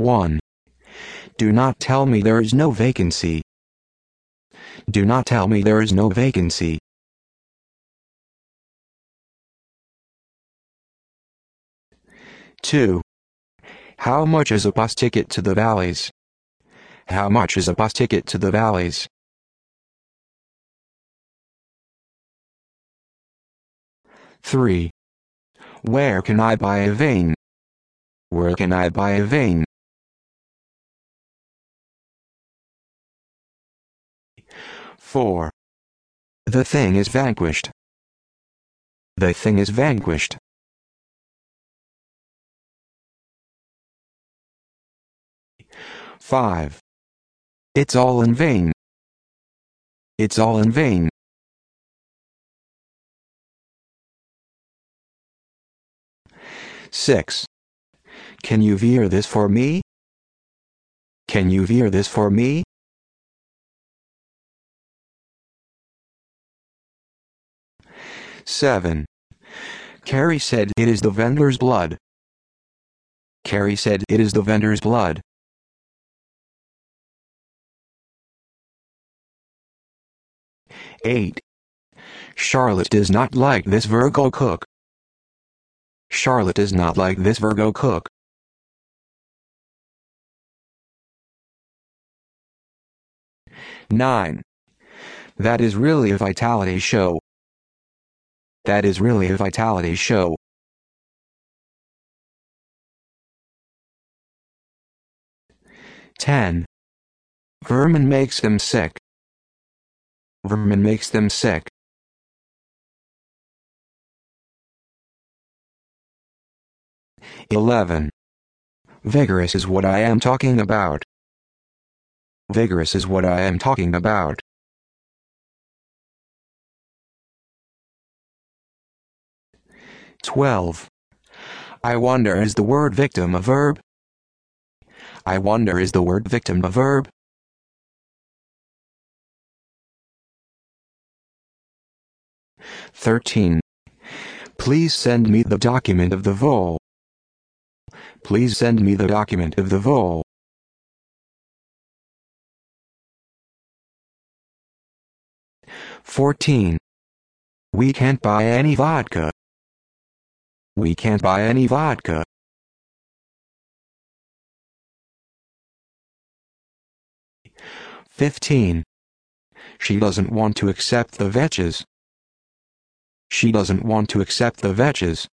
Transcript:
1. Do not tell me there is no vacancy. Do not tell me there is no vacancy. 2. How much is a bus ticket to the Valleys? How much is a bus ticket to the Valleys? 3. Where can I buy a vein? Where can I buy a vein? 4. The thing is vanquished. The thing is vanquished. 5. It's all in vain. It's all in vain. 6. Can you veer this for me? Can you veer this for me? 7. Carrie said it is the vendor's blood. Carrie said it is the vendor's blood. 8. Charlotte does not like this Virgo cook. Charlotte does not like this Virgo cook. 9. That is really a vitality show. That is really a vitality show. 10. Vermin makes them sick. Vermin makes them sick. 11. Vigorous is what I am talking about. Vigorous is what I am talking about. 12. I wonder is the word victim a verb? I wonder is the word victim a verb? 13. Please send me the document of the vole. Please send me the document of the vole. 14. We can't buy any vodka. We can't buy any vodka. 15. She doesn't want to accept the vetches. She doesn't want to accept the vetches.